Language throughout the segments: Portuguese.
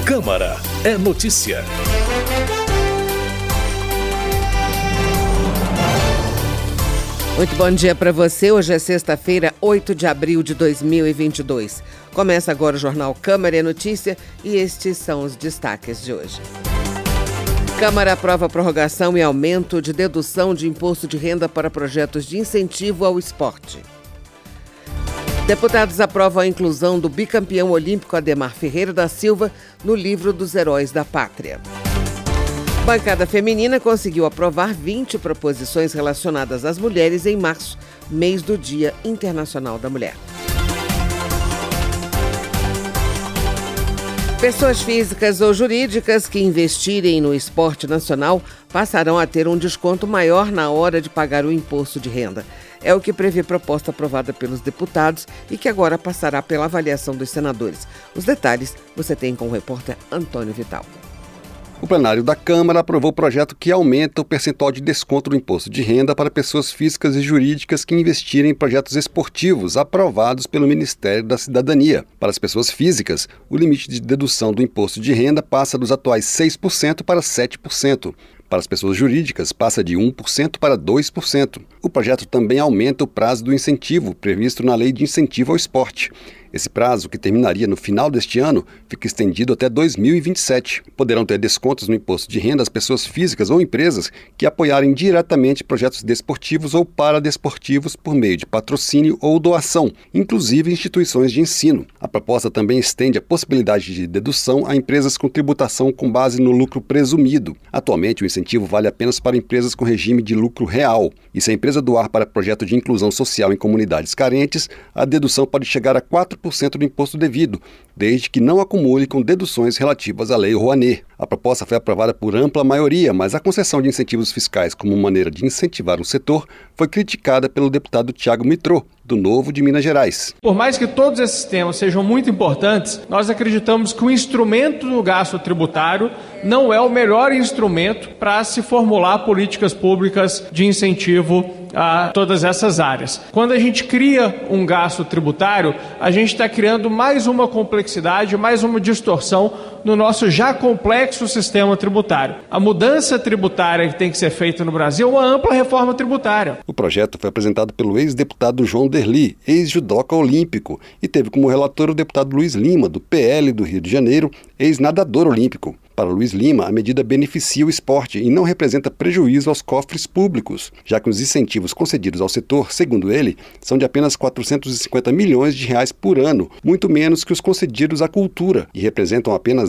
Câmara é notícia. Muito bom dia para você. Hoje é sexta-feira, 8 de abril de 2022. Começa agora o Jornal Câmara é Notícia e estes são os destaques de hoje. Câmara aprova prorrogação e aumento de dedução de imposto de renda para projetos de incentivo ao esporte. Deputados aprovam a inclusão do bicampeão olímpico Ademar Ferreira da Silva no livro dos Heróis da Pátria. Bancada feminina conseguiu aprovar 20 proposições relacionadas às mulheres em março, mês do Dia Internacional da Mulher. Pessoas físicas ou jurídicas que investirem no esporte nacional passarão a ter um desconto maior na hora de pagar o imposto de renda. É o que prevê proposta aprovada pelos deputados e que agora passará pela avaliação dos senadores. Os detalhes você tem com o repórter Antônio Vital. O plenário da Câmara aprovou o projeto que aumenta o percentual de desconto do imposto de renda para pessoas físicas e jurídicas que investirem em projetos esportivos aprovados pelo Ministério da Cidadania. Para as pessoas físicas, o limite de dedução do imposto de renda passa dos atuais 6% para 7%. Para as pessoas jurídicas, passa de 1% para 2%. O projeto também aumenta o prazo do incentivo previsto na Lei de Incentivo ao Esporte. Esse prazo, que terminaria no final deste ano, fica estendido até 2027. Poderão ter descontos no imposto de renda as pessoas físicas ou empresas que apoiarem diretamente projetos desportivos ou paradesportivos por meio de patrocínio ou doação, inclusive instituições de ensino. A proposta também estende a possibilidade de dedução a empresas com tributação com base no lucro presumido. Atualmente, o incentivo vale apenas para empresas com regime de lucro real. E se a empresa doar para projeto de inclusão social em comunidades carentes, a dedução pode chegar a 4% do imposto devido, desde que não acumule com deduções relativas à Lei Rouanet. A proposta foi aprovada por ampla maioria, mas a concessão de incentivos fiscais como maneira de incentivar o setor foi criticada pelo deputado Thiago Mitrô, do Novo de Minas Gerais. Por mais que todos esses temas sejam muito importantes, nós acreditamos que o instrumento do gasto tributário não é o melhor instrumento para se formular políticas públicas de incentivo a todas essas áreas. Quando a gente cria um gasto tributário, a gente está criando mais uma complexidade, mais uma distorção no nosso já complexo sistema tributário. A mudança tributária que tem que ser feita no Brasil é uma ampla reforma tributária. O projeto foi apresentado pelo ex-deputado João Derli, ex-judoca olímpico, e teve como relator o deputado Luiz Lima, do PL do Rio de Janeiro, ex-nadador olímpico. Para Luiz Lima, a medida beneficia o esporte e não representa prejuízo aos cofres públicos, já que os incentivos concedidos ao setor, segundo ele, são de apenas 450 milhões de reais por ano, muito menos que os concedidos à cultura, e representam apenas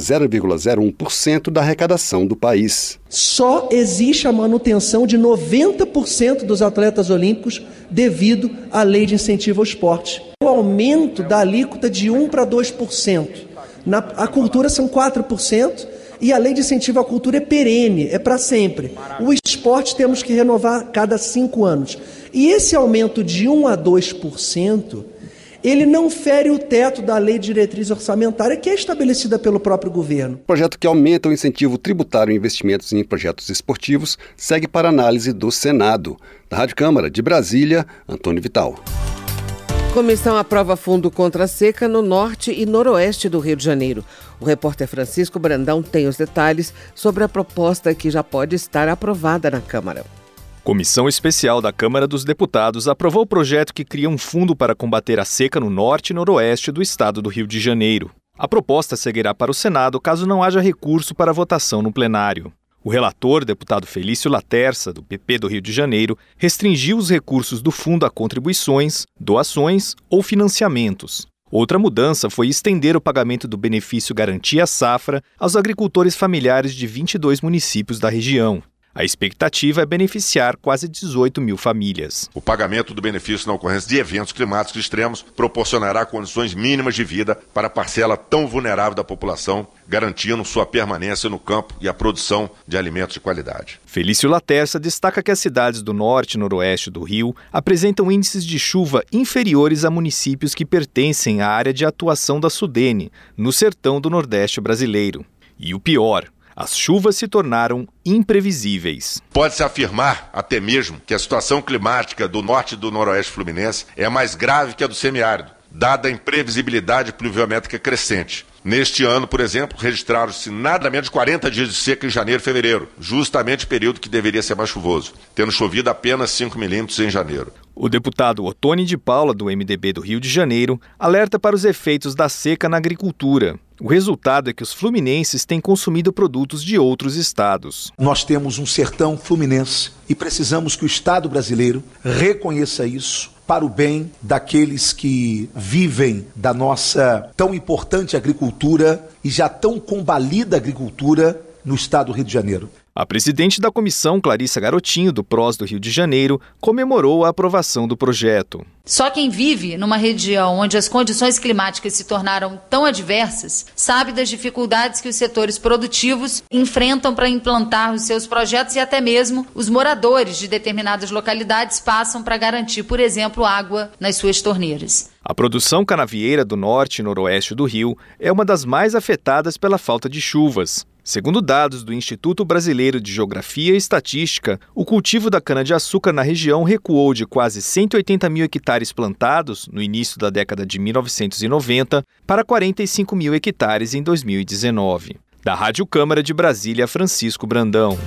0,01% da arrecadação do país. Só existe a manutenção de 90% dos atletas olímpicos devido à lei de incentivo ao esporte. O aumento da alíquota de 1% para 2%. A cultura são 4%. E a lei de incentivo à cultura é perene, é para sempre. O esporte temos que renovar cada 5 anos. E esse aumento de 1% a 2%, ele não fere o teto da lei de diretriz orçamentária que é estabelecida pelo próprio governo. O projeto que aumenta o incentivo tributário em investimentos em projetos esportivos segue para análise do Senado. Da Rádio Câmara de Brasília, Antônio Vital. Comissão aprova fundo contra a seca no norte e noroeste do Rio de Janeiro. O repórter Francisco Brandão tem os detalhes sobre a proposta que já pode estar aprovada na Câmara. Comissão Especial da Câmara dos Deputados aprovou o projeto que cria um fundo para combater a seca no norte e noroeste do estado do Rio de Janeiro. A proposta seguirá para o Senado caso não haja recurso para votação no plenário. O relator, deputado Felício Laterça, do PP do Rio de Janeiro, restringiu os recursos do fundo a contribuições, doações ou financiamentos. Outra mudança foi estender o pagamento do benefício Garantia Safra aos agricultores familiares de 22 municípios da região. A expectativa é beneficiar quase 18 mil famílias. O pagamento do benefício na ocorrência de eventos climáticos extremos proporcionará condições mínimas de vida para a parcela tão vulnerável da população, garantindo sua permanência no campo e a produção de alimentos de qualidade. Felício Laterça destaca que as cidades do norte e noroeste do Rio apresentam índices de chuva inferiores a municípios que pertencem à área de atuação da SUDENE, no sertão do Nordeste brasileiro. E o pior, as chuvas se tornaram imprevisíveis. Pode-se afirmar até mesmo que a situação climática do norte e do noroeste fluminense é mais grave que a do semiárido, dada a imprevisibilidade pluviométrica crescente, Neste ano, por exemplo, registraram-se nada menos de 40 dias de seca em janeiro e fevereiro, justamente o período que deveria ser mais chuvoso, tendo chovido apenas 5 milímetros em janeiro. O deputado Ottoni de Paula, do MDB do Rio de Janeiro, alerta para os efeitos da seca na agricultura. O resultado é que os fluminenses têm consumido produtos de outros estados. Nós temos um sertão fluminense e precisamos que o Estado brasileiro reconheça isso para o bem daqueles que vivem da nossa tão importante agricultura e já tão combalida agricultura no estado do Rio de Janeiro. A presidente da comissão, Clarissa Garotinho, do PROS do Rio de Janeiro, comemorou a aprovação do projeto. Só quem vive numa região onde as condições climáticas se tornaram tão adversas sabe das dificuldades que os setores produtivos enfrentam para implantar os seus projetos e até mesmo os moradores de determinadas localidades passam para garantir, por exemplo, água nas suas torneiras. A produção canavieira do norte e noroeste do Rio é uma das mais afetadas pela falta de chuvas. Segundo dados do Instituto Brasileiro de Geografia e Estatística, o cultivo da cana-de-açúcar na região recuou de quase 180 mil hectares plantados no início da década de 1990 para 45 mil hectares em 2019. Da Rádio Câmara de Brasília, Francisco Brandão.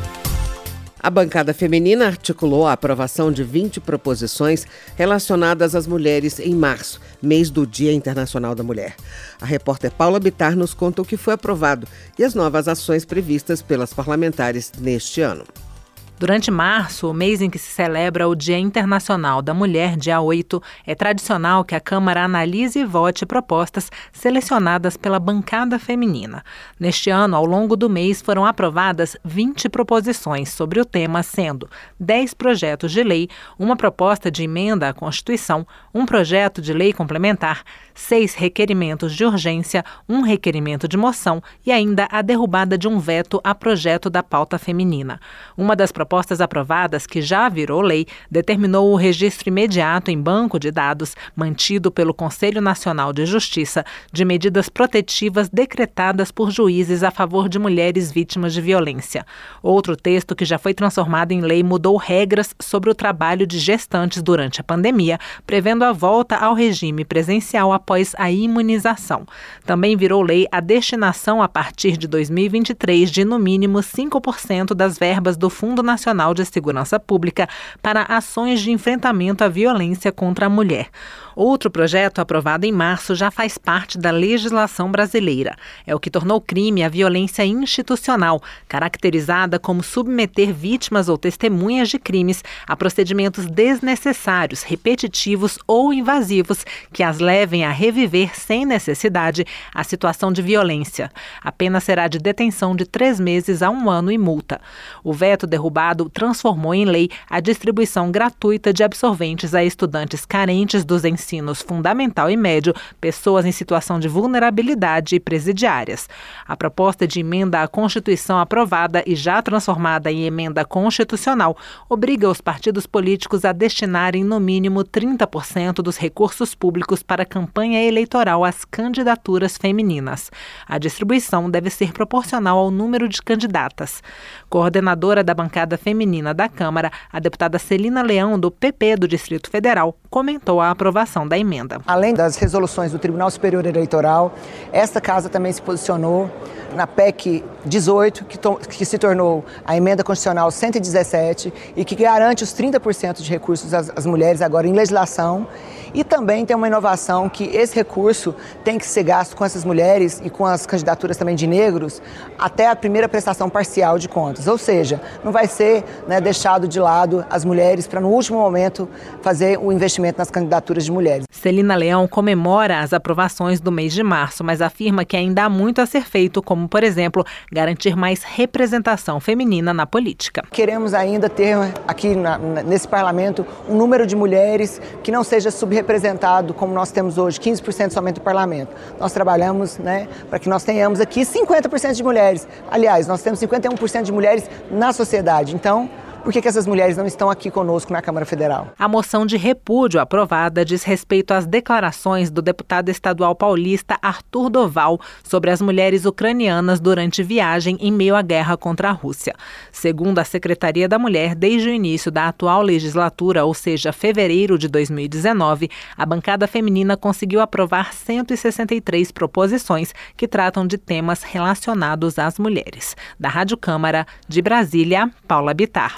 A bancada feminina articulou a aprovação de 20 proposições relacionadas às mulheres em março, mês do Dia Internacional da Mulher. A repórter Paula Bittar nos conta o que foi aprovado e as novas ações previstas pelas parlamentares neste ano. Durante março, o mês em que se celebra o Dia Internacional da Mulher, dia 8, é tradicional que a Câmara analise e vote propostas selecionadas pela bancada feminina. Neste ano, ao longo do mês, foram aprovadas 20 proposições sobre o tema, sendo 10 projetos de lei, uma proposta de emenda à Constituição, um projeto de lei complementar, 6 requerimentos de urgência, um requerimento de moção e ainda a derrubada de um veto a projeto da pauta feminina. Uma das propostas aprovadas, que já virou lei, determinou o registro imediato em banco de dados, mantido pelo Conselho Nacional de Justiça, de medidas protetivas decretadas por juízes a favor de mulheres vítimas de violência. Outro texto que já foi transformado em lei mudou regras sobre o trabalho de gestantes durante a pandemia, prevendo a volta ao regime presencial após a imunização. Também virou lei a destinação a partir de 2023 de no mínimo 5% das verbas do Fundo Nacional de Segurança Pública para ações de enfrentamento à violência contra a mulher. Outro projeto aprovado em março já faz parte da legislação brasileira. É o que tornou crime a violência institucional, caracterizada como submeter vítimas ou testemunhas de crimes a procedimentos desnecessários, repetitivos ou invasivos que as levem a reviver sem necessidade a situação de violência. A pena será de detenção de 3 meses a 1 ano e multa. O veto derrubado transformou em lei a distribuição gratuita de absorventes a estudantes carentes dos ensinos fundamental e médio, pessoas em situação de vulnerabilidade e presidiárias. A proposta de emenda à Constituição aprovada e já transformada em emenda constitucional obriga os partidos políticos a destinarem no mínimo 30% dos recursos públicos para a campanha eleitoral às candidaturas femininas. A distribuição deve ser proporcional ao número de candidatas. Coordenadora da bancada feminina da Câmara, a deputada Celina Leão, do PP do Distrito Federal, comentou a aprovação da emenda. Além das resoluções do Tribunal Superior Eleitoral, esta casa também se posicionou na PEC 18, que se tornou a emenda constitucional 117 e que garante os 30% de recursos às mulheres agora em legislação. E também tem uma inovação que esse recurso tem que ser gasto com essas mulheres e com as candidaturas também de negros até a primeira prestação parcial de contas. Ou seja, não vai ser deixado de lado as mulheres para no último momento fazer o investimento nas candidaturas de mulheres. Celina Leão comemora as aprovações do mês de março, mas afirma que ainda há muito a ser feito, como, por exemplo, garantir mais representação feminina na política. Queremos ainda ter aqui nesse parlamento um número de mulheres que não seja subrepresentado como nós temos hoje, 15% somente do parlamento. Nós trabalhamos para que nós tenhamos aqui 50% de mulheres. Aliás, nós temos 51% de mulheres na sociedade. Então, por que essas mulheres não estão aqui conosco na Câmara Federal? A moção de repúdio aprovada diz respeito às declarações do deputado estadual paulista Arthur Doval sobre as mulheres ucranianas durante viagem em meio à guerra contra a Rússia. Segundo a Secretaria da Mulher, desde o início da atual legislatura, ou seja, fevereiro de 2019, a bancada feminina conseguiu aprovar 163 proposições que tratam de temas relacionados às mulheres. Da Rádio Câmara, de Brasília, Paula Bittar.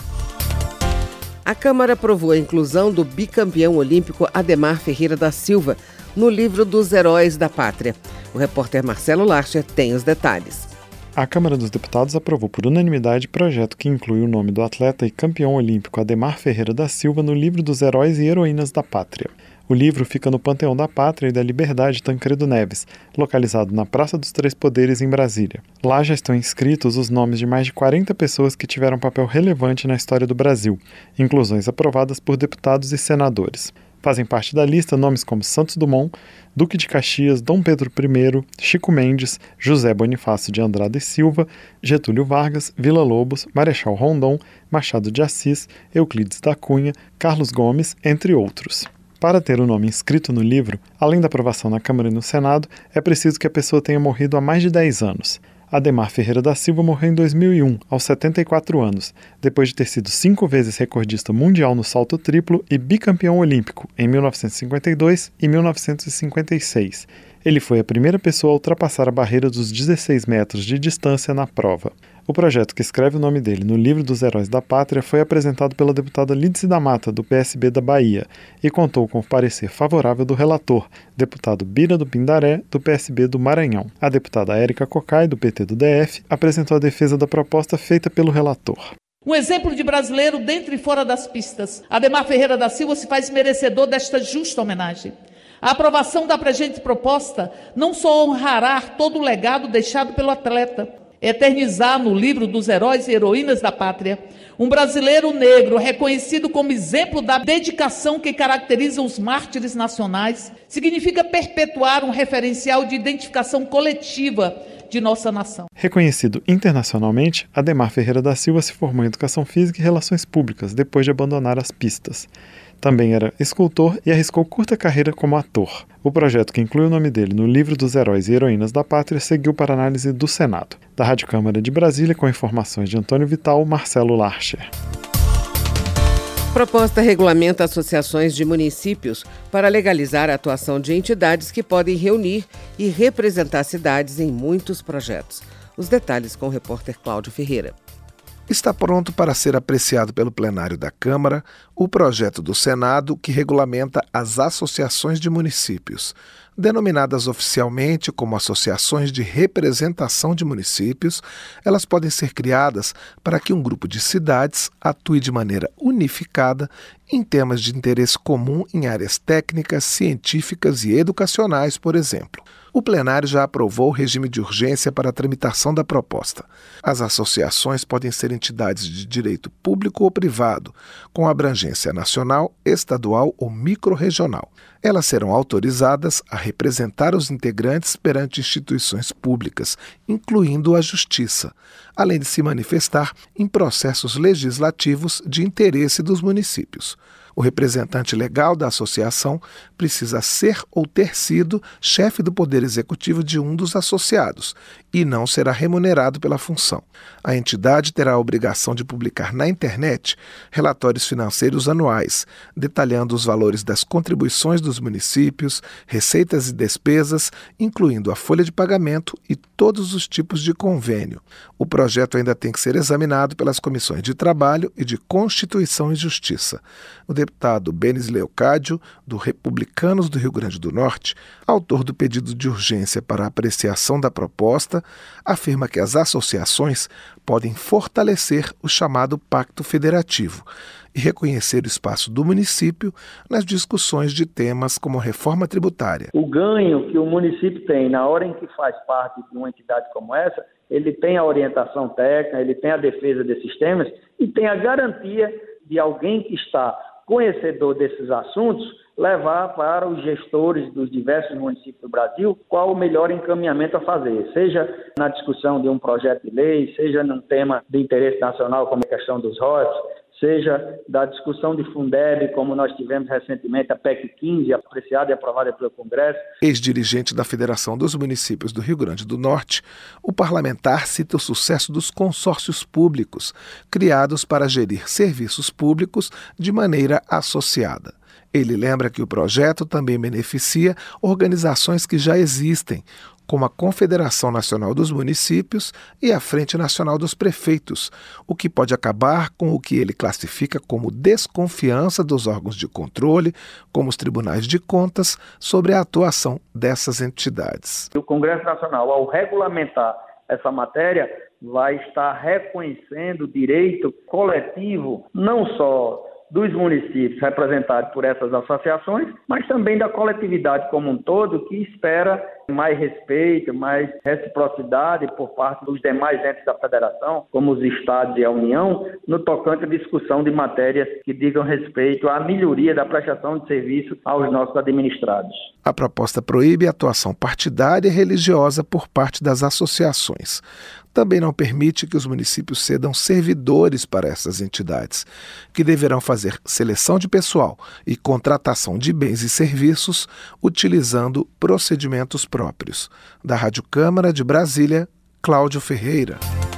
A Câmara aprovou a inclusão do bicampeão olímpico Ademar Ferreira da Silva no livro dos Heróis da Pátria. O repórter Marcelo Larcher tem os detalhes. A Câmara dos Deputados aprovou por unanimidade projeto que inclui o nome do atleta e campeão olímpico Ademar Ferreira da Silva no livro dos Heróis e Heroínas da Pátria. O livro fica no Panteão da Pátria e da Liberdade Tancredo Neves, localizado na Praça dos Três Poderes, em Brasília. Lá já estão inscritos os nomes de mais de 40 pessoas que tiveram papel relevante na história do Brasil, inclusões aprovadas por deputados e senadores. Fazem parte da lista nomes como Santos Dumont, Duque de Caxias, Dom Pedro I, Chico Mendes, José Bonifácio de Andrada e Silva, Getúlio Vargas, Villa-Lobos, Marechal Rondon, Machado de Assis, Euclides da Cunha, Carlos Gomes, entre outros. Para ter o nome inscrito no livro, além da aprovação na Câmara e no Senado, é preciso que a pessoa tenha morrido há mais de 10 anos. Ademar Ferreira da Silva morreu em 2001, aos 74 anos, depois de ter sido 5 vezes recordista mundial no salto triplo e bicampeão olímpico, em 1952 e 1956. Ele foi a primeira pessoa a ultrapassar a barreira dos 16 metros de distância na prova. O projeto que escreve o nome dele no livro dos Heróis da Pátria foi apresentado pela deputada Lídice da Mata, do PSB da Bahia, e contou com o parecer favorável do relator, deputado Bira do Pindaré, do PSB do Maranhão. A deputada Érica Cocai, do PT do DF, apresentou a defesa da proposta feita pelo relator. Um exemplo de brasileiro dentro e fora das pistas. Ademar Ferreira da Silva se faz merecedor desta justa homenagem. A aprovação da presente proposta não só honrará todo o legado deixado pelo atleta, eternizar no livro dos Heróis e Heroínas da Pátria um brasileiro negro reconhecido como exemplo da dedicação que caracteriza os mártires nacionais, significa perpetuar um referencial de identificação coletiva de nossa nação. Reconhecido internacionalmente, Ademar Ferreira da Silva se formou em Educação Física e Relações Públicas, depois de abandonar as pistas. Também era escultor e arriscou curta carreira como ator. O projeto que inclui o nome dele no livro dos Heróis e Heroínas da Pátria seguiu para análise do Senado. Da Rádio Câmara de Brasília, com informações de Antônio Vital, Marcelo Larcher. Proposta regulamenta associações de municípios para legalizar a atuação de entidades que podem reunir e representar cidades em muitos projetos. Os detalhes com o repórter Cláudio Ferreira. Está pronto para ser apreciado pelo plenário da Câmara o projeto do Senado que regulamenta as associações de municípios. Denominadas oficialmente como associações de representação de municípios, elas podem ser criadas para que um grupo de cidades atue de maneira unificada em temas de interesse comum em áreas técnicas, científicas e educacionais, por exemplo. O plenário já aprovou o regime de urgência para a tramitação da proposta. As associações podem ser entidades de direito público ou privado, com abrangência nacional, estadual ou microrregional. Elas serão autorizadas a representar os integrantes perante instituições públicas, incluindo a Justiça, além de se manifestar em processos legislativos de interesse dos municípios. O representante legal da associação precisa ser ou ter sido chefe do Poder Executivo de um dos associados e não será remunerado pela função. A entidade terá a obrigação de publicar na internet relatórios financeiros anuais, detalhando os valores das contribuições dos municípios, receitas e despesas, incluindo a folha de pagamento e todos os tipos de convênio. O projeto ainda tem que ser examinado pelas comissões de Trabalho e de Constituição e Justiça. O deputado Benes Leocádio, do Republicanos do Rio Grande do Norte, autor do pedido de urgência para a apreciação da proposta, afirma que as associações podem fortalecer o chamado Pacto Federativo e reconhecer o espaço do município nas discussões de temas como reforma tributária. O ganho que o município tem na hora em que faz parte de uma entidade como essa, ele tem a orientação técnica, ele tem a defesa desses temas e tem a garantia de alguém que está conhecedor desses assuntos levar para os gestores dos diversos municípios do Brasil qual o melhor encaminhamento a fazer, seja na discussão de um projeto de lei, seja num tema de interesse nacional como a questão dos royalties, seja da discussão de Fundeb, como nós tivemos recentemente, a PEC 15, apreciada e aprovada pelo Congresso. Ex-dirigente da Federação dos Municípios do Rio Grande do Norte, o parlamentar cita o sucesso dos consórcios públicos, criados para gerir serviços públicos de maneira associada. Ele lembra que o projeto também beneficia organizações que já existem, como a Confederação Nacional dos Municípios e a Frente Nacional dos Prefeitos, o que pode acabar com o que ele classifica como desconfiança dos órgãos de controle, como os tribunais de contas, sobre a atuação dessas entidades. O Congresso Nacional, ao regulamentar essa matéria, vai estar reconhecendo o direito coletivo, não só dos municípios representados por essas associações, mas também da coletividade como um todo, que espera mais respeito, mais reciprocidade por parte dos demais entes da federação, como os estados e a União, no tocante à discussão de matérias que digam respeito à melhoria da prestação de serviço aos nossos administrados. A proposta proíbe a atuação partidária e religiosa por parte das associações. Também não permite que os municípios cedam servidores para essas entidades, que deverão fazer seleção de pessoal e contratação de bens e serviços utilizando procedimentos próprios. Da Rádio Câmara de Brasília, Cláudio Ferreira.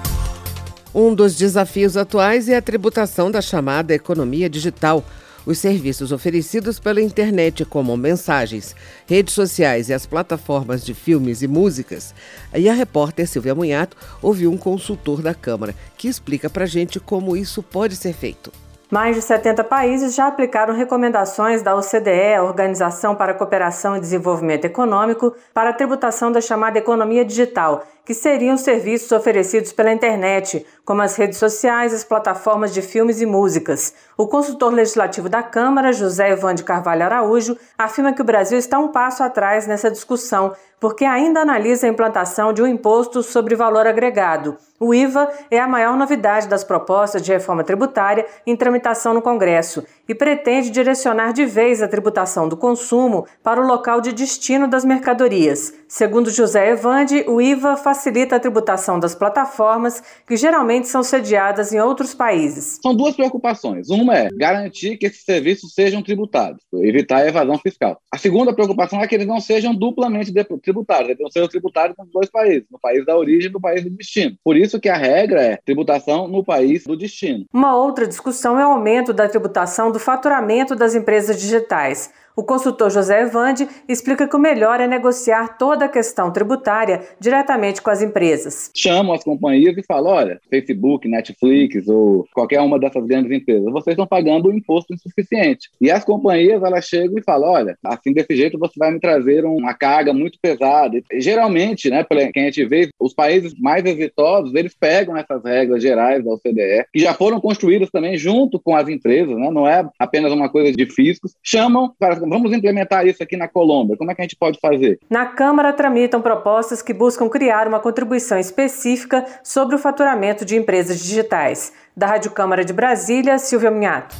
Um dos desafios atuais é a tributação da chamada economia digital. Os serviços oferecidos pela internet, como mensagens, redes sociais e as plataformas de filmes e músicas. E a repórter Silvia Munhato ouviu um consultor da Câmara que explica pra gente como isso pode ser feito. Mais de 70 países já aplicaram recomendações da OCDE, a Organização para a Cooperação e Desenvolvimento Econômico, para a tributação da chamada economia digital, que seriam serviços oferecidos pela internet, como as redes sociais e as plataformas de filmes e músicas. O consultor legislativo da Câmara, José Evandro Carvalho Araújo, afirma que o Brasil está um passo atrás nessa discussão, porque ainda analisa a implantação de um imposto sobre valor agregado. O IVA é a maior novidade das propostas de reforma tributária em tramitação no Congresso e pretende direcionar de vez a tributação do consumo para o local de destino das mercadorias. Segundo José Evandro, o IVA facilita a tributação das plataformas que geralmente são sediadas em outros países. São duas preocupações. Uma é garantir que esses serviços sejam tributados, evitar a evasão fiscal. A segunda preocupação é que eles não sejam duplamente tributados, eles não sejam tributados nos dois países, no país da origem e no país do destino. Por isso que a regra é tributação no país do destino. Uma outra discussão é o aumento da tributação do faturamento das empresas digitais. O consultor José Evandro explica que o melhor é negociar toda a questão tributária diretamente com as empresas. Chamam as companhias e falam, olha, Facebook, Netflix ou qualquer uma dessas grandes empresas, vocês estão pagando um imposto insuficiente. E as companhias, elas chegam e falam, olha, assim desse jeito você vai me trazer uma carga muito pesada. E, geralmente, né, quem a gente vê, os países mais exitosos, eles pegam essas regras gerais da OCDE, que já foram construídas também junto com as empresas, né, não é apenas uma coisa de fiscos, chamam para vamos implementar isso aqui na Colômbia. Como é que a gente pode fazer? Na Câmara tramitam propostas que buscam criar uma contribuição específica sobre o faturamento de empresas digitais. Da Rádio Câmara de Brasília, Silvia Munhato.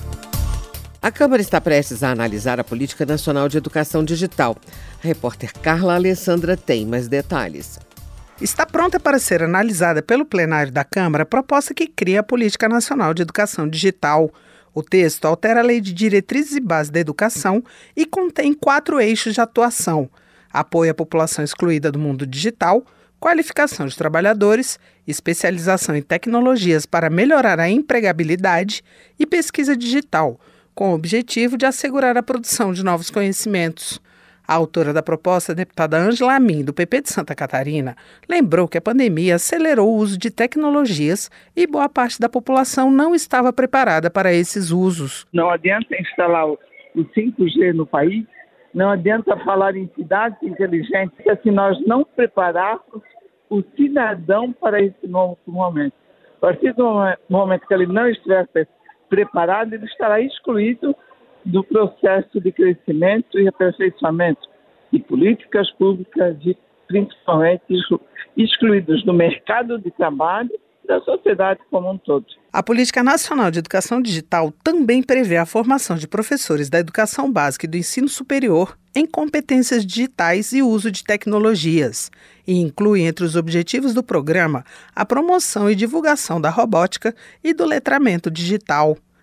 A Câmara está prestes a analisar a Política Nacional de Educação Digital. A repórter Carla Alessandra tem mais detalhes. Está pronta para ser analisada pelo plenário da Câmara a proposta que cria a Política Nacional de Educação Digital. O texto altera a Lei de Diretrizes e Bases da Educação e contém 4 eixos de atuação: apoio à população excluída do mundo digital, qualificação de trabalhadores, especialização em tecnologias para melhorar a empregabilidade e pesquisa digital, com o objetivo de assegurar a produção de novos conhecimentos. A autora da proposta, a deputada Ângela Amin, do PP de Santa Catarina, lembrou que a pandemia acelerou o uso de tecnologias e boa parte da população não estava preparada para esses usos. Não adianta instalar o 5G no país, não adianta falar em cidades inteligentes se nós não prepararmos o cidadão para esse novo momento. A partir do momento que ele não estiver preparado, ele estará excluído do processo de crescimento e aperfeiçoamento de políticas públicas, principalmente excluídos do mercado de trabalho e da sociedade como um todo. A Política Nacional de Educação Digital também prevê a formação de professores da educação básica e do ensino superior em competências digitais e uso de tecnologias, e inclui entre os objetivos do programa a promoção e divulgação da robótica e do letramento digital.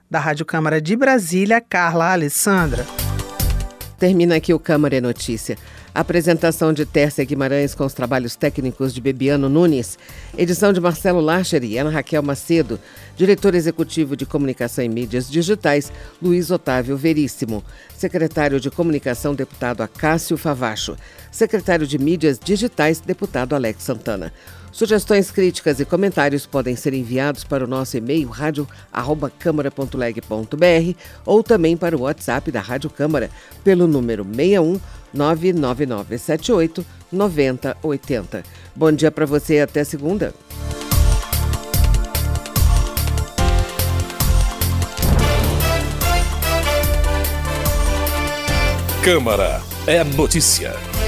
Da Rádio Câmara de Brasília, Carla Alessandra. Termina aqui o Câmara é Notícia. Apresentação de Tércia Guimarães com os trabalhos técnicos de Bebiano Nunes. Edição de Marcelo Lacher e Ana Raquel Macedo. Diretor executivo de Comunicação e Mídias Digitais, Luiz Otávio Veríssimo. Secretário de Comunicação, deputado Acácio Favacho. Secretário de Mídias Digitais, deputado Alex Santana. Sugestões, críticas e comentários podem ser enviados para o nosso e-mail radio@câmara.leg.br ou também para o WhatsApp da Rádio Câmara pelo número 61 99978 9080. Bom dia para você e até segunda. Câmara é notícia.